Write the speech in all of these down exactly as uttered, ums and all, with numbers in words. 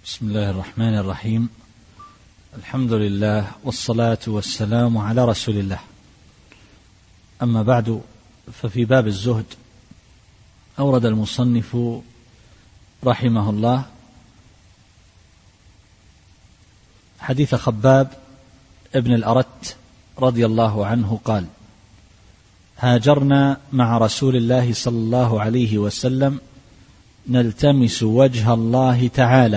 بسم الله الرحمن الرحيم. الحمد لله والصلاة والسلام على رسول الله. أما بعد، ففي باب الزهد أورد المصنف رحمه الله حديث خباب ابن الأرت رضي الله عنه قال: هاجرنا مع رسول الله صلى الله عليه وسلم نلتمس وجه الله تعالى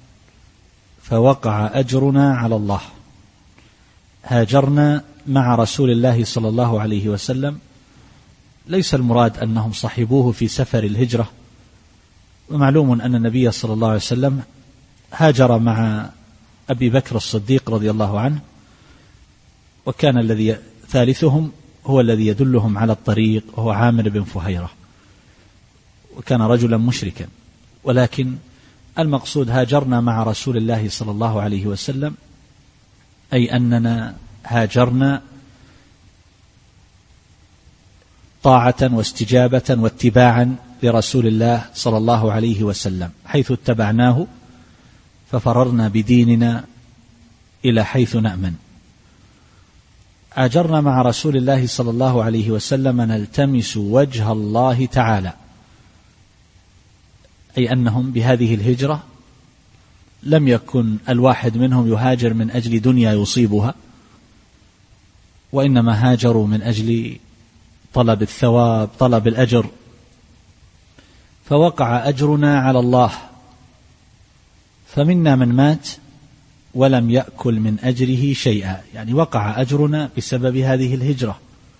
فوقع أجرنا على الله. هاجرنا مع رسول الله صلى الله عليه وسلم، ليس المراد أنهم صحبوه في سفر الهجرة، ومعلوم أن النبي صلى الله عليه وسلم هاجر مع أبي بكر الصديق رضي الله عنه، وكان الذي ثالثهم هو الذي يدلهم على الطريق وهو عامر بن فهيرة، وكان رجلا مشركا. ولكن المقصود هاجرنا مع رسول الله صلى الله عليه وسلم، أي أننا هاجرنا طاعة واستجابة واتباعا لرسول الله صلى الله عليه وسلم، حيث اتبعناه ففررنا بديننا إلى حيث نأمن. هاجرنا مع رسول الله صلى الله عليه وسلم نلتمس وجه الله تعالى، أي أنهم بهذه الهجرة لم يكن الواحد منهم يهاجر من أجل دنيا يصيبها، وإنما هاجروا من أجل طلب الثواب، طلب الأجر. فوقع أجرنا على الله، فمنا من مات ولم يأكل من أجره شيئا، يعني وقع أجرنا بسبب هذه الهجرة.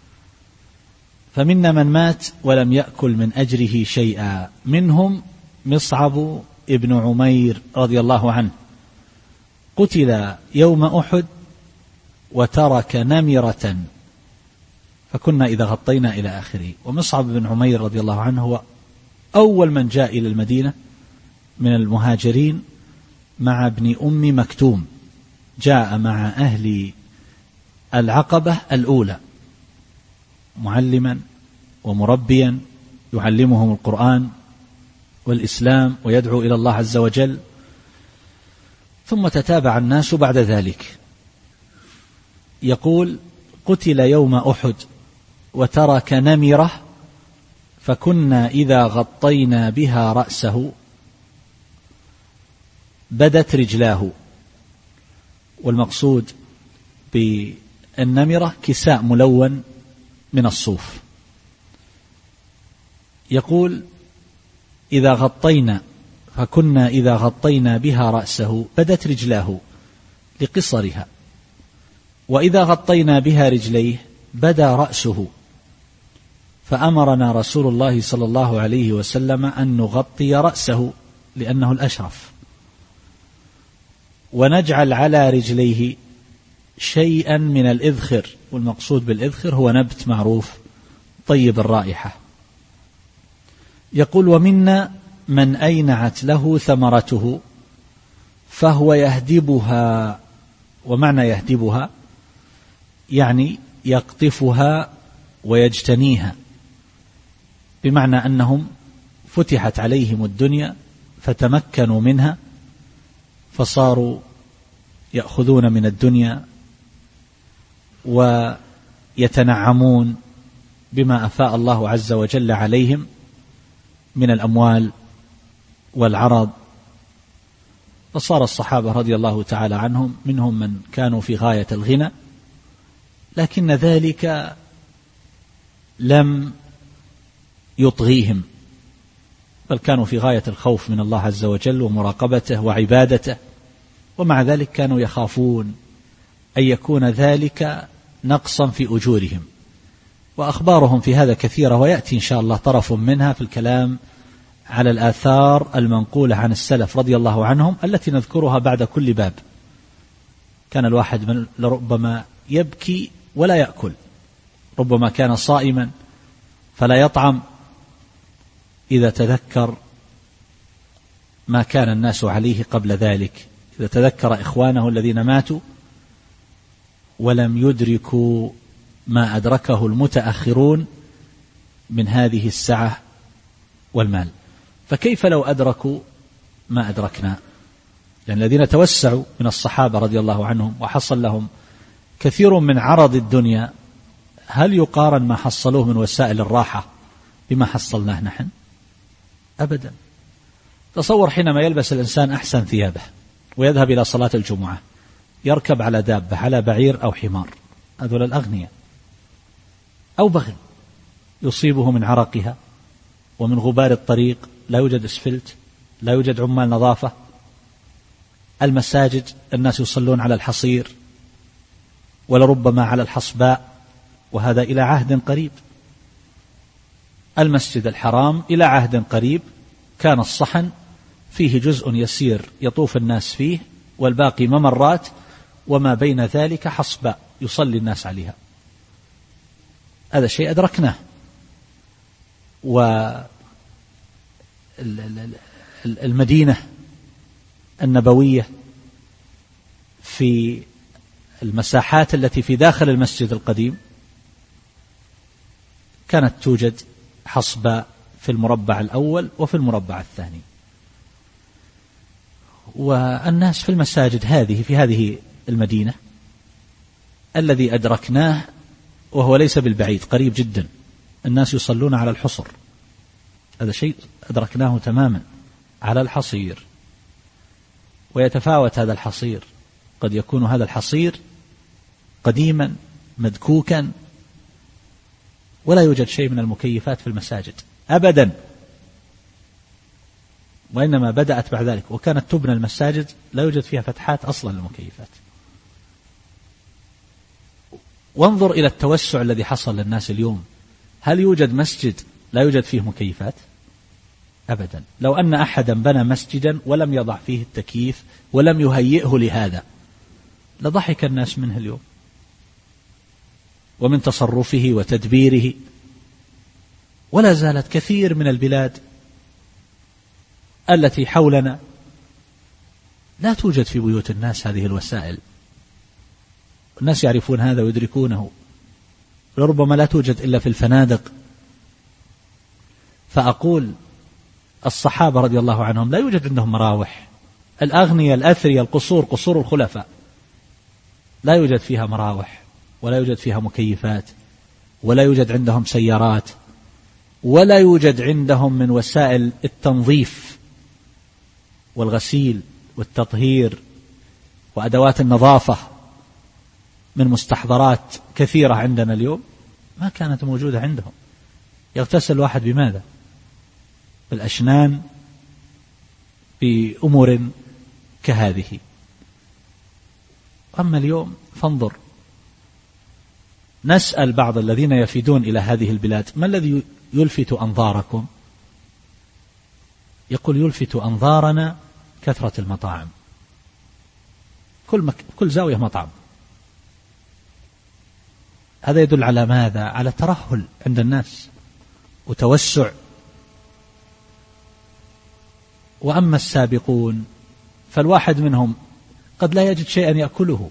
فمنا من مات ولم يأكل من أجره شيئا، منهم مصعب ابن عمير رضي الله عنه، قتل يوم أحد وترك نمرة فكنا إذا غطينا إلى آخره. ومصعب بن عمير رضي الله عنه هو أول من جاء إلى المدينة من المهاجرين مع ابن أم مكتوم، جاء مع أهل العقبة الأولى معلما ومربيا يعلمهم القرآن والإسلام ويدعو إلى الله عز وجل، ثم تتابع الناس بعد ذلك. يقول: قتل يوم أحد وترك نمرة فكنا إذا غطينا بها رأسه بدت رجلاه. والمقصود بالنمرة كساء ملون من الصوف. يقول: إذا غطينا فكنا إذا غطينا بها رأسه بدت رجلاه لقصرها، وإذا غطينا بها رجليه بدا رأسه، فأمرنا رسول الله صلى الله عليه وسلم أن نغطي رأسه لأنه الأشرف، ونجعل على رجليه شيئا من الإذخر. والمقصود بالإذخر هو نبت معروف طيب الرائحة. يقول: ومنا من أينعت له ثمرته فهو يهدبها. ومعنى يهدبها يعني يقطفها ويجتنيها، بمعنى أنهم فتحت عليهم الدنيا فتمكنوا منها، فصاروا يأخذون من الدنيا ويتنعمون بما أفاء الله عز وجل عليهم من الأموال والعرض. فصار الصحابة رضي الله تعالى عنهم منهم من كانوا في غاية الغنى، لكن ذلك لم يطغيهم، بل كانوا في غاية الخوف من الله عز وجل ومراقبته وعبادته، ومع ذلك كانوا يخافون أن يكون ذلك نقصا في أجورهم. وأخبارهم في هذا كثيرة، ويأتي إن شاء الله طرف منها في الكلام على الآثار المنقولة عن السلف رضي الله عنهم التي نذكرها بعد كل باب. كان الواحد من لربما يبكي ولا يأكل، ربما كان صائما فلا يطعم إذا تذكر ما كان الناس عليه قبل ذلك، إذا تذكر إخوانه الذين ماتوا ولم يدركوا ما أدركه المتأخرون من هذه السعة والمال. فكيف لو أدركوا ما أدركنا؟ يعني الذين توسعوا من الصحابة رضي الله عنهم وحصل لهم كثير من عرض الدنيا، هل يقارن ما حصلوه من وسائل الراحة بما حصلناه نحن؟ أبدا. تصور حينما يلبس الإنسان أحسن ثيابه ويذهب إلى صلاة الجمعة، يركب على دابة، على بعير أو حمار، هذول الأغنياء، أو بغل يصيبه من عرقها ومن غبار الطريق، لا يوجد اسفلت، لا يوجد عمال نظافة. المساجد الناس يصلون على الحصير ولربما على الحصباء، وهذا إلى عهد قريب. المسجد الحرام إلى عهد قريب كان الصحن فيه جزء يسير يطوف الناس فيه، والباقي ممرات، وما بين ذلك حصباء يصلي الناس عليها. هذا شيء أدركناه. والمدينة النبوية في المساحات التي في داخل المسجد القديم كانت توجد حصباء في المربع الأول وفي المربع الثاني. والناس في المساجد هذه في هذه المدينة الذي أدركناه، وهو ليس بالبعيد، قريب جدا، الناس يصلون على الحصر. هذا شيء أدركناه تماما، على الحصير. ويتفاوت هذا الحصير، قد يكون هذا الحصير قديما مدكوكا ولا يوجد شيء من المكيفات في المساجد أبدا، وإنما بدأت بعد ذلك، وكانت تبنى المساجد لا يوجد فيها فتحات أصلا للمكيفات. وانظر إلى التوسع الذي حصل للناس اليوم. هل يوجد مسجد لا يوجد فيه مكيفات؟ أبدا. لو أن أحدا بنى مسجدا ولم يضع فيه التكييف ولم يهيئه لهذا لضحك الناس منه اليوم ومن تصرفه وتدبيره. ولا زالت كثير من البلاد التي حولنا لا توجد في بيوت الناس هذه الوسائل. الناس يعرفون هذا ويدركونه، لربما لا توجد إلا في الفنادق. فأقول الصحابة رضي الله عنهم لا يوجد عندهم مراوح. الأغنياء الأثرياء القصور، قصور الخلفاء، لا يوجد فيها مراوح ولا يوجد فيها مكيفات ولا يوجد عندهم سيارات ولا يوجد عندهم من وسائل التنظيف والغسيل والتطهير وأدوات النظافة من مستحضرات كثيرة عندنا اليوم ما كانت موجودة عندهم. يغتسل الواحد بماذا؟ بالأشنان، بأمور كهذه. أما اليوم فانظر، نسأل بعض الذين يفيدون إلى هذه البلاد: ما الذي يلفت أنظاركم؟ يقول: يلفت أنظارنا كثرة المطاعم، كل, مك... كل زاوية مطعم. هذا يدل على ماذا؟ على ترهل عند الناس وتوسع. وأما السابقون فالواحد منهم قد لا يجد شيئا يأكله،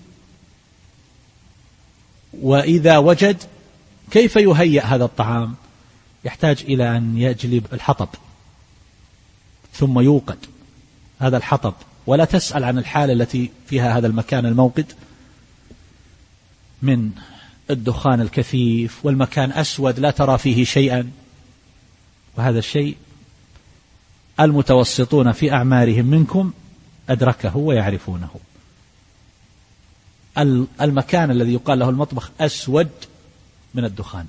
وإذا وجد كيف يهيئ هذا الطعام؟ يحتاج إلى أن يجلب الحطب ثم يوقد هذا الحطب، ولا تسأل عن الحالة التي فيها هذا المكان الموقد من الدخان الكثيف، والمكان أسود لا ترى فيه شيئا. وهذا الشيء المتوسطون في أعمارهم منكم أدركه ويعرفونه. المكان الذي يقال له المطبخ أسود من الدخان،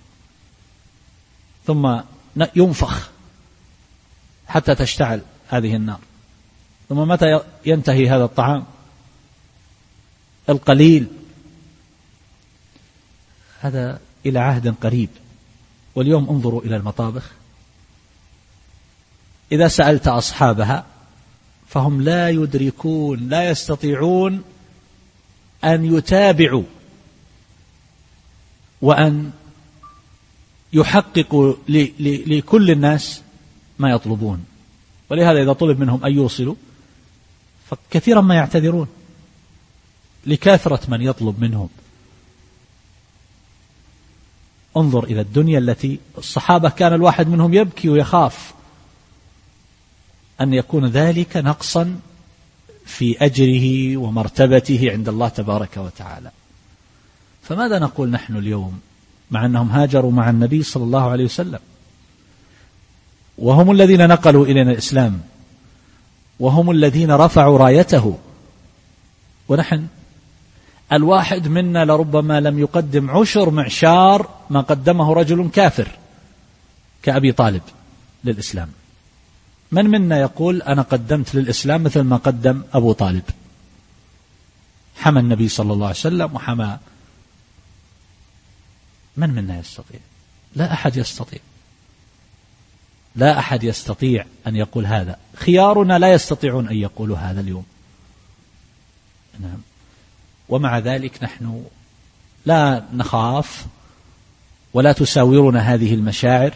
ثم ينفخ حتى تشتعل هذه النار، ثم متى ينتهي هذا الطعام القليل؟ هذا إلى عهد قريب. واليوم انظروا إلى المطابخ، إذا سألت أصحابها فهم لا يدركون، لا يستطيعون أن يتابعوا وأن يحققوا لكل الناس ما يطلبون. ولهذا إذا طلب منهم أن يوصلوا فكثيرا ما يعتذرون لكثرة من يطلب منهم. انظر إلى الدنيا التي الصحابة كان الواحد منهم يبكي ويخاف أن يكون ذلك نقصا في أجره ومرتبته عند الله تبارك وتعالى. فماذا نقول نحن اليوم مع أنهم هاجروا مع النبي صلى الله عليه وسلم، وهم الذين نقلوا إلينا الإسلام، وهم الذين رفعوا رايته، ونحن الواحد منا لربما لم يقدم عشر معشار ما قدمه رجل كافر كأبي طالب للإسلام. من منا يقول أنا قدمت للإسلام مثل ما قدم أبو طالب؟ حمى النبي صلى الله عليه وسلم وحمى. من منا يستطيع؟ لا أحد يستطيع، لا أحد يستطيع أن يقول هذا. خيارنا لا يستطيعون أن يقولوا هذا اليوم. نعم. ومع ذلك نحن لا نخاف ولا تساورنا هذه المشاعر،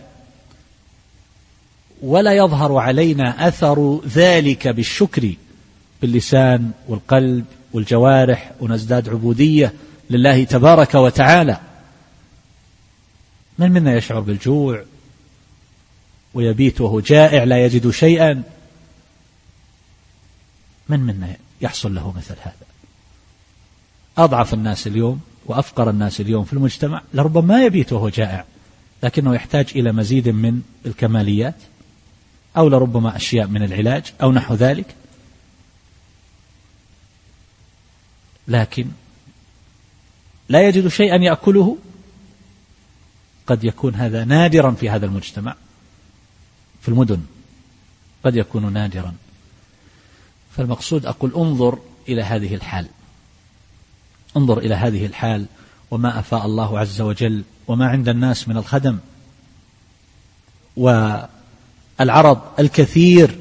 ولا يظهر علينا أثر ذلك بالشكر باللسان والقلب والجوارح، ونزداد عبودية لله تبارك وتعالى. من منا يشعر بالجوع ويبيت وهو جائع لا يجد شيئا؟ من منا يحصل له مثل هذا؟ أضعف الناس اليوم وأفقر الناس اليوم في المجتمع لربما ما يبيت وهو جائع، لكنه يحتاج إلى مزيد من الكماليات، أو لربما أشياء من العلاج أو نحو ذلك. لكن لا يجد شيئا يأكله. قد يكون هذا نادرا في هذا المجتمع، في المدن قد يكون نادرا. فالمقصود أقول انظر إلى هذه الحال، انظر إلى هذه الحال وما أفاء الله عز وجل وما عند الناس من الخدم والعرض الكثير.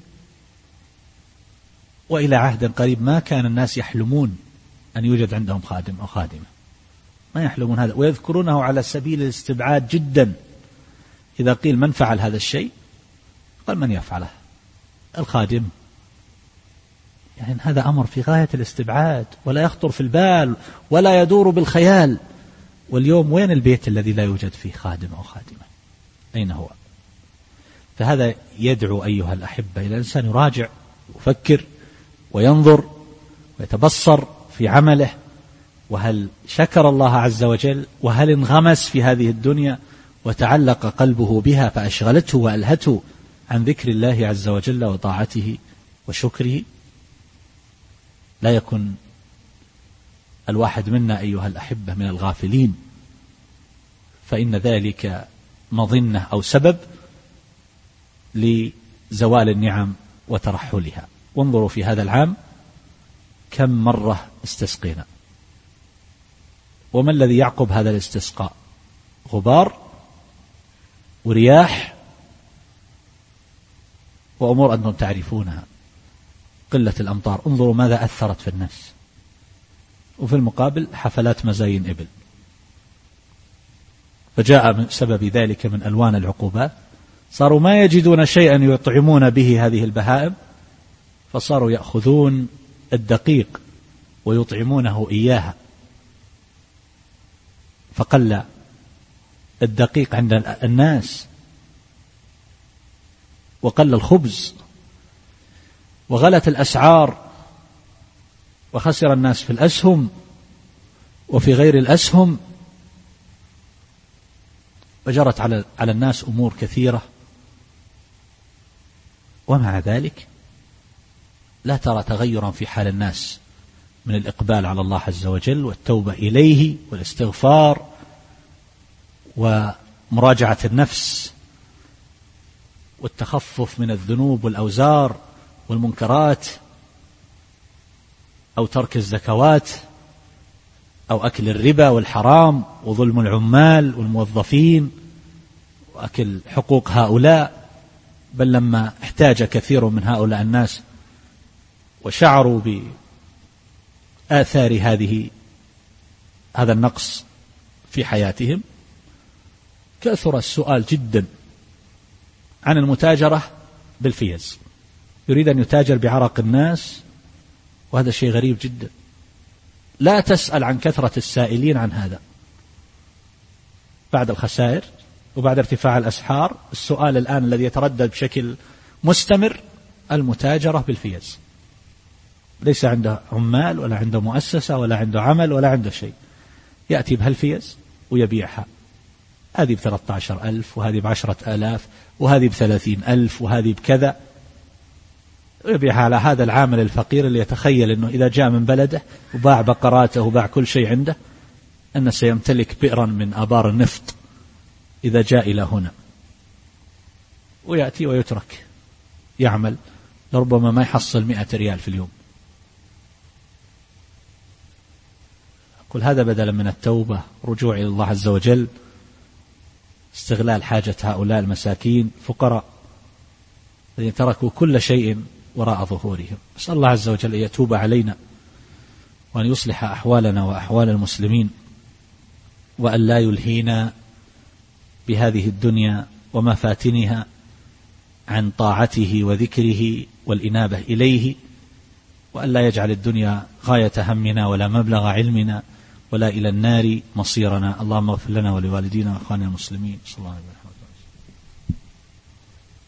وإلى عهد قريب ما كان الناس يحلمون أن يوجد عندهم خادم أو خادمة، ما يحلمون هذا، ويذكرونه على سبيل الاستبعاد جدا. إذا قيل من فعل هذا الشيء قال من يفعله؟ الخادم. يعني هذا أمر في غاية الاستبعاد ولا يخطر في البال ولا يدور بالخيال. واليوم وين البيت الذي لا يوجد فيه خادم أو خادمة؟ أين هو؟ فهذا يدعو أيها الأحبة إلى الإنسان يراجع ويفكر وينظر ويتبصر في عمله، وهل شكر الله عز وجل، وهل انغمس في هذه الدنيا وتعلق قلبه بها فأشغلته وألهته عن ذكر الله عز وجل وطاعته وشكره. لا يكن الواحد منا أيها الأحبة من الغافلين، فإن ذلك مظنة أو سبب لزوال النعم وترحلها. وانظروا في هذا العام كم مرة استسقينا، وما الذي يعقب هذا الاستسقاء؟ غبار ورياح وأمور أنتم تعرفونها، قلة الأمطار. انظروا ماذا أثرت في الناس. وفي المقابل حفلات مزاين إبل. فجاء من سبب ذلك من ألوان العقوبات، صاروا ما يجدون شيئا يطعمون به هذه البهائم، فصاروا يأخذون الدقيق ويطعمونه إياها، فقل الدقيق عند الناس وقل الخبز وغلت الأسعار، وخسر الناس في الأسهم وفي غير الأسهم، وجرت على على الناس أمور كثيرة. ومع ذلك لا ترى تغيرا في حال الناس من الإقبال على الله عز وجل والتوبة إليه والاستغفار ومراجعة النفس والتخفف من الذنوب والأوزار والمنكرات، أو ترك الزكوات، أو أكل الربا والحرام وظلم العمال والموظفين وأكل حقوق هؤلاء. بل لما احتاج كثير من هؤلاء الناس وشعروا بآثار هذه هذا النقص في حياتهم، كثر السؤال جدا عن المتاجرة بالفيز. يريد أن يتاجر بعرق الناس، وهذا شيء غريب جدا. لا تسأل عن كثرة السائلين عن هذا بعد الخسائر وبعد ارتفاع الأسعار. السؤال الآن الذي يتردد بشكل مستمر المتاجرة بالفيز. ليس عنده عمال ولا عنده مؤسسة ولا عنده عمل ولا عنده شيء، يأتي بهالفيز ويبيعها، هذه بثلاثة عشر ألف وهذه بعشرة آلاف وهذه بثلاثين ألف وهذه بكذا، ويبيعها على هذا العامل الفقير اللي يتخيل أنه إذا جاء من بلده وباع بقراته وباع كل شيء عنده أنه سيمتلك بئرا من آبار النفط إذا جاء إلى هنا، ويأتي ويترك يعمل لربما ما يحصل مئة ريال في اليوم. كل هذا بدلا من التوبة، رجوع إلى الله عز وجل، استغلال حاجة هؤلاء المساكين فقراء الذين تركوا كل شيء وراء ظهورهم. نسأل الله عز وجل أن يتوب علينا وأن يصلح أحوالنا وأحوال المسلمين، وأن لا يلهينا بهذه الدنيا ومفاتنها عن طاعته وذكره والإنابة إليه، وأن لا يجعل الدنيا غاية همنا ولا مبلغ علمنا ولا إلى النار مصيرنا. اللهم اغفر لنا ولوالدينا وأخواننا المسلمين. صلى الله عليه وسلم.